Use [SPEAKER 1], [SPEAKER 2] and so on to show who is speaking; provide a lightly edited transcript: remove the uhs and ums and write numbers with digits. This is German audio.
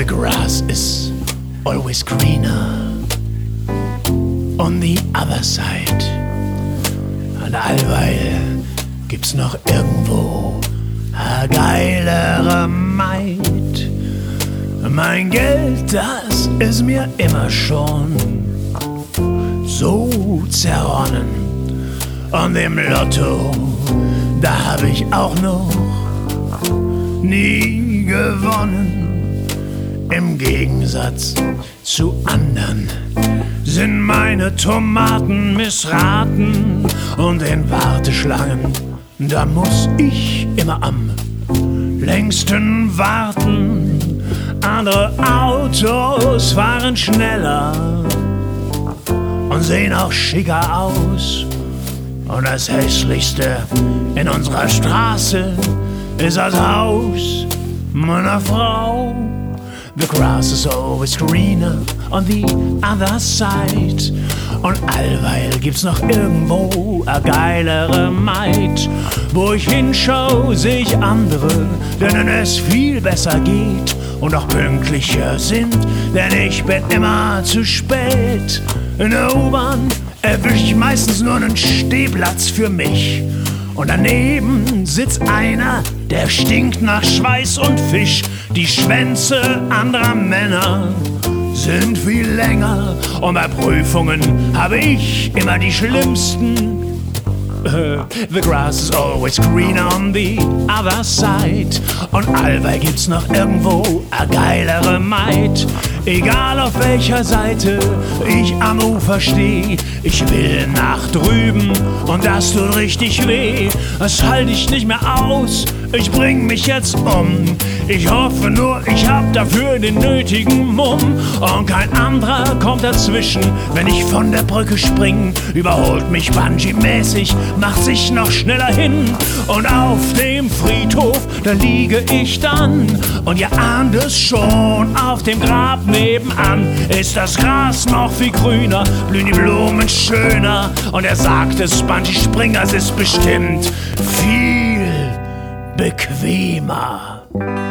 [SPEAKER 1] The grass is always greener on the other side. Und allweil gibt's noch irgendwo a geilere Maid. Mein Geld, das ist mir immer schon so zerronnen. Und im Lotto, da hab ich auch noch nie gewonnen. Im Gegensatz zu anderen sind meine Tomaten missraten. Und in Warteschlangen, da muss ich immer am längsten warten. Andere Autos fahren schneller und sehen auch schicker aus. Und das Hässlichste in unserer Straße ist das Haus meiner Frau. The grass is always greener on the other side. Und allweil gibt's noch irgendwo a geilere Maid. Wo ich hinschau, seh ich andere, denen es viel besser geht und auch pünktlicher sind, denn ich bin immer zu spät. In der U-Bahn erwisch ich meistens nur einen Stehplatz für mich. Und daneben sitzt einer, der stinkt nach Schweiß und Fisch. Die Schwänze anderer Männer sind viel länger und bei Prüfungen habe ich immer die schlimmsten. The grass is always greener on the other side. Und allweil gibt's noch irgendwo a geilere Maid. Egal auf welcher Seite ich am Ufer steh, ich will nach drüben und das tut richtig weh. Das halte ich nicht mehr aus, ich bring mich jetzt um. Ich hoffe nur, ich hab dafür den nötigen Mumm. Und kein anderer kommt dazwischen, wenn ich von der Brücke spring. Überholt mich Bungee-mäßig, macht sich noch schneller hin. Und auf dem Friedhof, da liege ich dann. Und ihr ahnt es schon, auf dem Grab nebenan ist das Gras noch viel grüner, blühen die Blumen schöner. Und er sagt es, Bungee-Springers ist bestimmt viel bequemer.